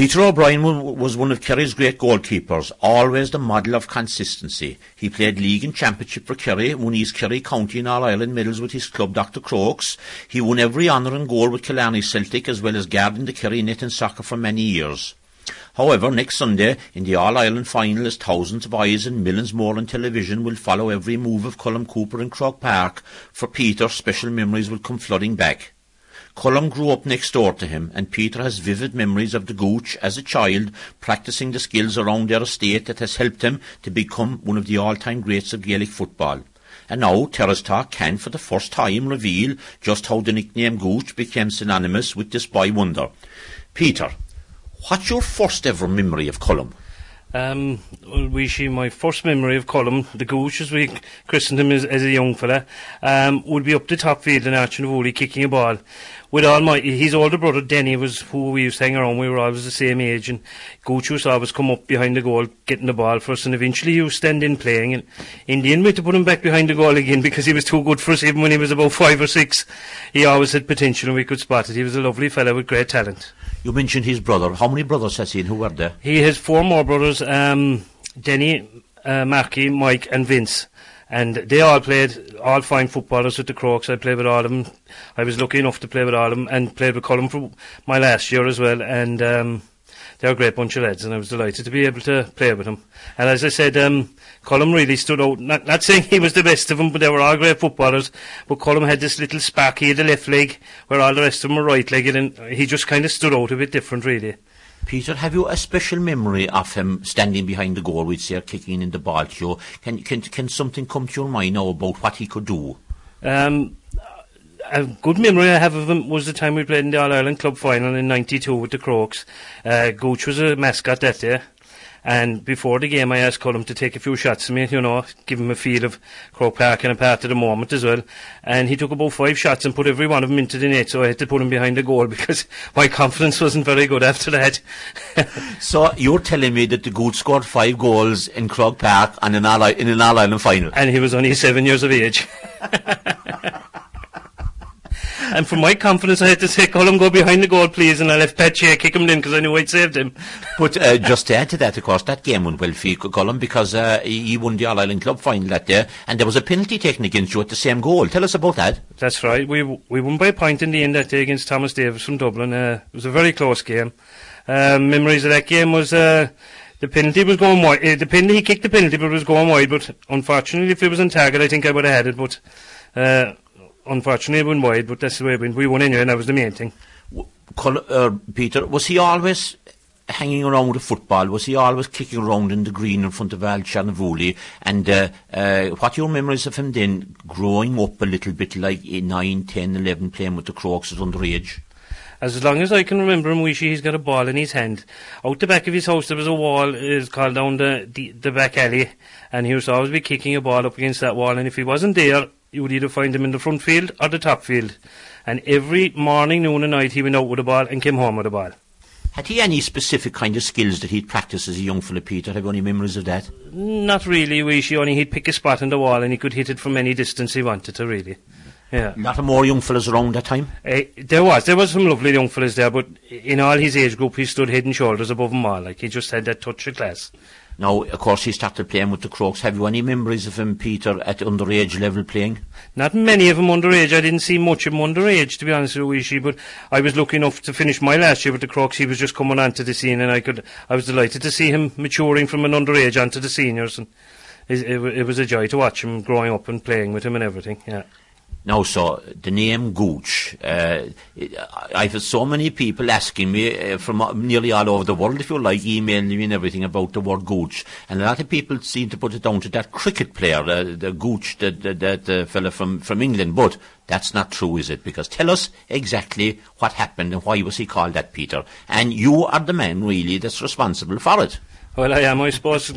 Peter O'Brien was one of Kerry's great goalkeepers, always the model of consistency. He played league and championship for Kerry, won East Kerry County and All-Ireland medals with his club Dr. Crokes. He won every honour and goal with Killarney Celtic, as well as guarding the Kerry net and soccer for many years. However, next Sunday, in the All-Ireland final, as thousands of eyes and millions more on television will follow every move of Colm Cooper in Croke Park, for Peter, special memories will come flooding back. Colm grew up next door to him, and Peter has vivid memories of the Gooch as a child, practising the skills around their estate that has helped him to become one of the all-time greats of Gaelic football. And now Terrace Talk can for the first time reveal just how the nickname Gooch became synonymous with this boy wonder. Peter, what's your first ever memory of Colm? My first memory of Colm, the Gooch as we christened him as a young fella, would be up the top field in Archinavoli kicking a ball. With his older brother Denny was who we used to hang around. We were always the same age, and Gooch used to always come up behind the goal getting the ball for us, and eventually he would stand in playing, and in the end we had to put him back behind the goal again because he was too good for us. Even when he was about 5 or 6, he always had potential and we could spot it. He was a lovely fella with great talent. You mentioned his brother. How many brothers has he and who were there? He has 4 more brothers, Denny, Marky, Mike and Vince. And they all played, all fine footballers with the Crokes. I played with all of them. I was lucky enough to play with all of them and played with Colm for my last year as well. And they're a great bunch of lads, and I was delighted to be able to play with them. And as I said, Colm really stood out. Not saying he was the best of them, but they were all great footballers. But Colm had this little spark. He had the left leg, where all the rest of them were right-legged, and he just kind of stood out a bit different, really. Peter, have you a special memory of him standing behind the goal, we'd say, kicking in the ball to you? Can something come to your mind now about what he could do? A good memory I have of him was the time we played in the All-Ireland Club Final in '92 with the Crokes. Gooch was a mascot that day. And before the game, I asked Colm to take a few shots of me, give him a feel of Croke Park and a part of the moment as well. And he took about 5 shots and put every one of them into the net, so I had to put him behind the goal because my confidence wasn't very good after that. So you're telling me that the Gooch scored 5 goals in Croke Park and in an All-Ireland final? And he was only 7 years of age. And for my confidence, I had to say, Colm, go behind the goal, please. And I left Patsy kick him in because I knew I'd saved him. But just to add to that, of course, that game went well for you, Colm, because he won the All-Ireland Club final that day, and there was a penalty taken against you at the same goal. Tell us about that. That's right. We won by a point in the end that day against Thomas Davis from Dublin. It was a very close game. Memories of that game was... the penalty was going wide. He kicked the penalty, but it was going wide. But unfortunately, if it was on target, I think I would have had it. But unfortunately, it went wide. But that's the way it went. We won anyway, and that was the main thing. Peter, was he always hanging around with football? Was he always kicking around in the green in front of Archinavoli? And what are your memories of him then, growing up a little bit, like 9, 10, 11, playing with the Crokes at underage? As long as I can remember him, he's got a ball in his hand. Out the back of his house, there was a wall, it's called down the back alley, and he used to always be kicking a ball up against that wall, and if he wasn't there, you would either find him in the front field or the top field. And every morning, noon and night, he went out with a ball and came home with a ball. Had he any specific kind of skills that he'd practiced as a young fella, Peter? Have you any memories of that? Not really, only he'd pick a spot on the wall and he could hit it from any distance he wanted to, really. Yeah. A lot of more young fellas around that time? There was some lovely young fellas there, but in all his age group, he stood head and shoulders above them all. Like, he just had that touch of class. Now, of course, he started playing with the Crokes. Have you any memories of him, Peter, at underage level playing? Not many of them underage. I didn't see much of him underage, to be honest with you, but I was lucky enough to finish my last year with the Crokes. He was just coming onto the scene, and I was delighted to see him maturing from an underage onto the seniors, and it was a joy to watch him growing up and playing with him and everything, yeah. Now, so, the name Gooch, I've had so many people asking me from nearly all over the world, if you like, emailing me and everything about the word Gooch. And a lot of people seem to put it down to that cricket player, the Gooch, that fella from England. But that's not true, is it? Because tell us exactly what happened and why was he called that, Peter. And you are the man, really, that's responsible for it. Well, I am, I suppose.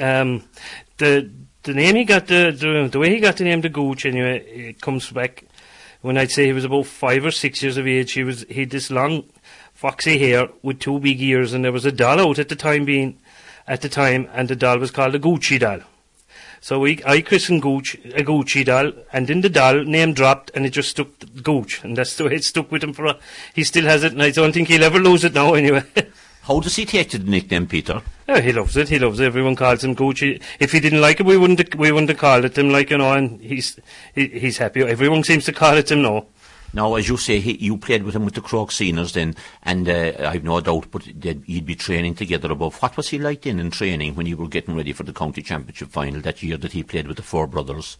The name he got, the way he got the name the Gooch, anyway, it comes back when I'd say he was about 5 or 6 years of age. He had this long, foxy hair with 2 big ears, and there was a doll out at the time, and the doll was called a Gucci doll. So I christened Gooch a Gucci doll, and then the doll name dropped, and it just stuck Gooch, and that's the way it stuck with him he still has it, and I don't think he'll ever lose it now, anyway. How does he take to the nickname, Peter? Oh, he loves it. He loves it. Everyone calls him Gooch. If he didn't like it, we wouldn't have called it him, like, you know. And he's happy. Everyone seems to call it him now. Now, as you say, you played with him with the Croke Seniors then, and I've no doubt, but you'd be training together above. What was he like then in training when you were getting ready for the county championship final that year that he played with the four brothers?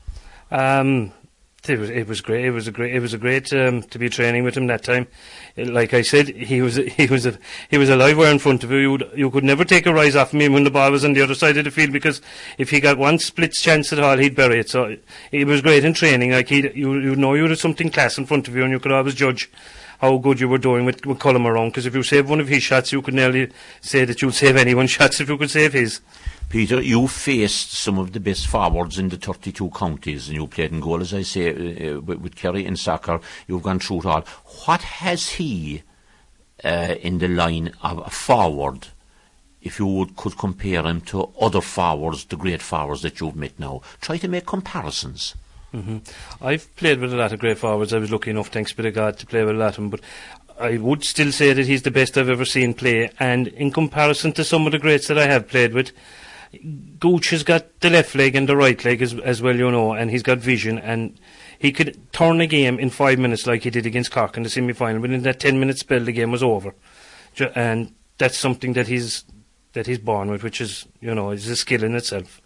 It was great. It was a great to be training with him that time. Like I said, he was a live wire in front of you. You could never take a rise off him when the ball was on the other side of the field, because if he got one split chance at all, he'd bury it. So it was great in training. Like you know, you had something class in front of you, and you could always judge how good you were doing with Colm around. Because if you saved one of his shots, you could nearly say that you'd save anyone's shots if you could save his. Peter, you faced some of the best forwards in the 32 counties, and you played in goal, as I say, with Kerry in soccer. You've gone through it all. What has he in the line of a forward, if you could compare him to other forwards, the great forwards that you've met now? Try to make comparisons. Mm-hmm. I've played with a lot of great forwards. I was lucky enough, thanks be to God, to play with a lot of them, but I would still say that he's the best I've ever seen play, and in comparison to some of the greats that I have played with, Gooch has got the left leg and the right leg as well, you know, and he's got vision, and he could turn a game in 5 minutes like he did against Cork in the semi-final, but in that 10-minute spell the game was over. And that's something that he's born with, which is, you know, is a skill in itself.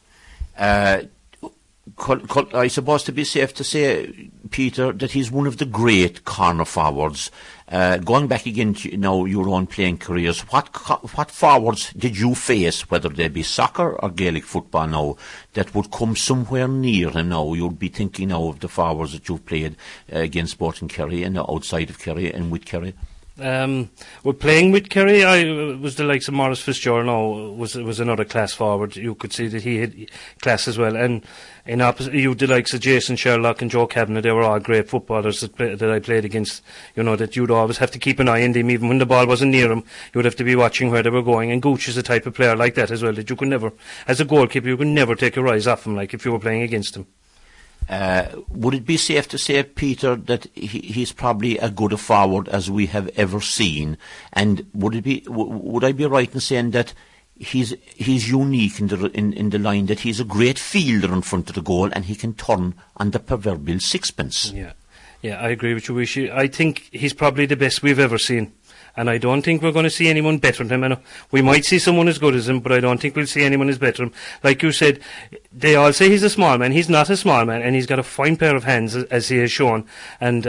I suppose to be safe to say, Peter, that he's one of the great corner forwards. Going back again to now your own playing careers, what forwards did you face, whether they be soccer or Gaelic football now, that would come somewhere near him now? You'd be thinking now of the forwards that you've played against both in Kerry and outside of Kerry and with Kerry. Well, playing with Kerry, I was the likes of Maurice Fitzgerald now was another class forward. You could see that he had class as well. And in opposite, you the likes of Jason Sherlock and Joe Kavanagh, they were all great footballers that I played against. You know, that you'd always have to keep an eye on them, even when the ball wasn't near them. You would have to be watching where they were going. And Gooch is a type of player like that as well, that you could never, as a goalkeeper, you could never take your eyes off him, like if you were playing against him. Would it be safe to say, Peter, that he's probably as good a forward as we have ever seen? And would I be right in saying that he's unique in the line, that he's a great fielder in front of the goal and he can turn on the proverbial sixpence? Yeah, I agree with you, Rishi. I think he's probably the best we've ever seen. And I don't think we're going to see anyone better than him. We might see someone as good as him, but I don't think we'll see anyone as better than him. Like you said, they all say he's a small man. He's not a small man, and he's got a fine pair of hands, as he has shown. And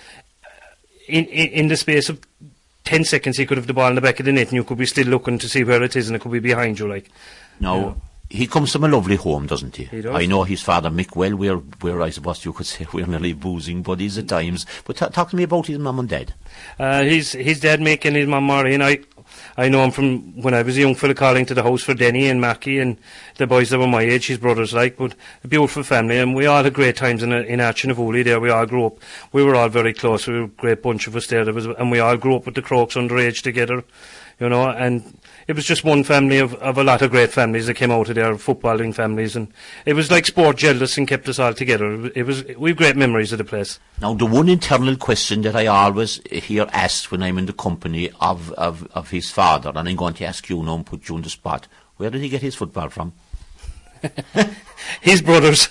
in the space of 10 seconds, he could have the ball in the back of the net, and you could be still looking to see where it is, and it could be behind you. Like, no. He comes from a lovely home, doesn't he? He does. I know his father, Mick, well, we're I suppose you could say we're nearly boozing buddies at times. But talk to me about his mum and dad. His dad, Mick, and his mum, Maury, and I know him from when I was a young fella calling to the house for Denny and Mackie and the boys that were my age, his brothers, like. But a beautiful family, and we all had great times in Archinavuli there. We all grew up. We were all very close. We were a great bunch of us there. And we all grew up with the Crokes underage together, you know, and it was just one family of a lot of great families that came out of there, footballing families, and it was like sport gelled us and kept us all together. We've great memories of the place. Now, the one internal question that I always hear asked when I'm in the company of his father, and I'm going to ask you now and put you on the spot, where did he get his football from? His brothers.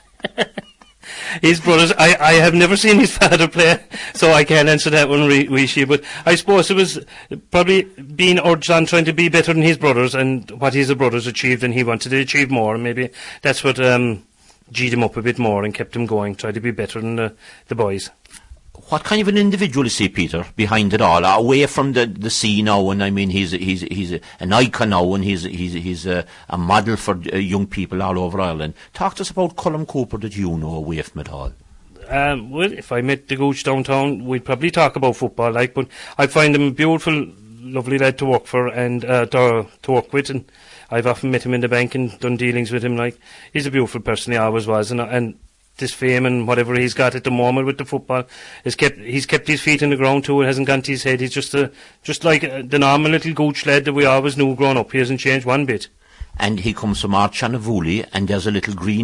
His brothers. I have never seen his father play, so I can't answer that one, Rishi. But I suppose it was probably being urged on trying to be better than his brothers, and what his brothers achieved, and he wanted to achieve more. And maybe that's what G'd him up a bit more and kept him going, tried to be better than the boys. What kind of an individual is he, Peter, behind it all, away from the sea now? And I mean, he's an icon now, and he's a model for young people all over Ireland. Talk to us about Colm Cooper that you know away from it all. Well, if I met the Gooch downtown, we'd probably talk about football, like. But I find him a beautiful, lovely lad to work for and to work with, and I've often met him in the bank and done dealings with him. Like, he's a beautiful person, he always was, and this fame and whatever he's got at the moment with the football he's kept his feet in the ground too. It hasn't gone to his head. He's just like the normal little Gooch lad that we always knew growing up. He hasn't changed one bit. and he comes from Archanavuli, and there's a little green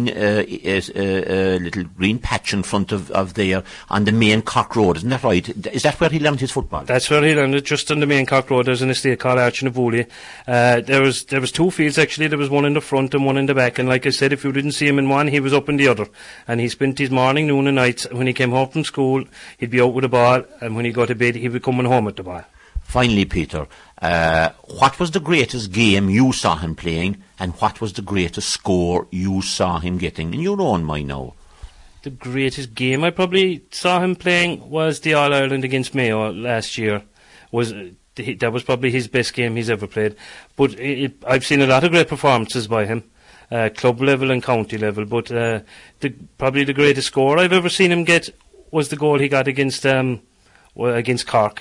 patch in front of there on the main Cork Road, isn't that right? Is that where he learned his football? That's where he learned it, just on the main Cork Road. There's an estate called Archanavuli. There was 2 fields actually. There was one in the front and one in the back, and like I said, if you didn't see him in one, he was up in the other. And he spent his morning, noon and night. When he came home from school, he'd be out with the ball, and when he got to bed, he'd be coming home with the ball. Finally, Peter, what was the greatest game you saw him playing, and what was the greatest score you saw him getting in your own mind now? The greatest game I probably saw him playing was the All-Ireland against Mayo last year. That was probably his best game he's ever played. But I've seen a lot of great performances by him, club level and county level. But probably the greatest score I've ever seen him get was the goal he got against Cork.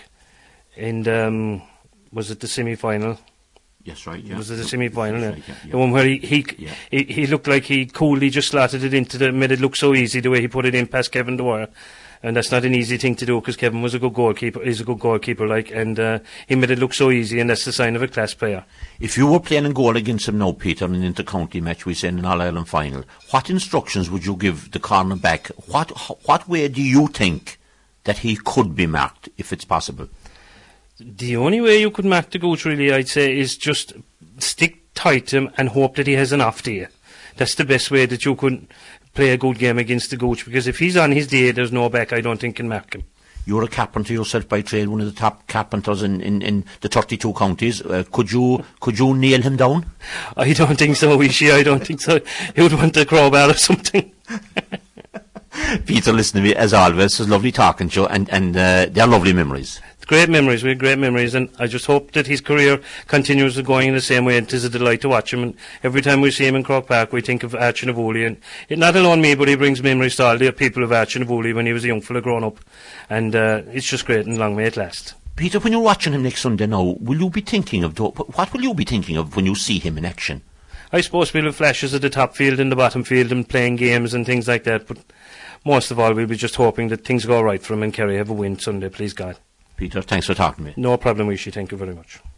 And was it the semi-final? Yes, right. Yeah. Was it the semi-final? Right, yeah. The one where he looked like he coolly just slotted it into made it look so easy the way he put it in past Kevin Dwyer. And that's not an easy thing to do because Kevin was a good goalkeeper. He's a good goalkeeper, and he made it look so easy, and that's the sign of a class player. If you were playing in goal against him now, Peter, in an inter-county match, we say in an All-Ireland final, what instructions would you give the cornerback? What way do you think that he could be marked, if it's possible? The only way you could mark the Gooch, really, I'd say, is just stick tight to him and hope that he has an off day. That's the best way that you could play a good game against the Gooch, because if he's on his day, there's no back I don't think can mark him. You're a carpenter yourself by trade, one of the top carpenters in the 32 counties. Could you nail him down? I don't think so, Ishi. I don't think so. He would want a crowbar or something. Peter, listen to me, as always. It's lovely talking to you, and they're lovely memories. Great memories, we had great memories, and I just hope that his career continues going in the same way. It is a delight to watch him, and every time we see him in Croke Park, we think of Archanavuli, and not alone me, but he brings memories to all the people of Archanavuli when he was a young fella growing up, and it's just great, and long may it last. Peter, when you're watching him next Sunday now, will you be thinking of what will you be thinking of when you see him in action? I suppose we'll have flashes of the top field and the bottom field and playing games and things like that, but most of all, we'll be just hoping that things go right for him and Kerry have a win Sunday, please God. Peter, thanks for talking to me. No problem, Ishi. Thank you very much.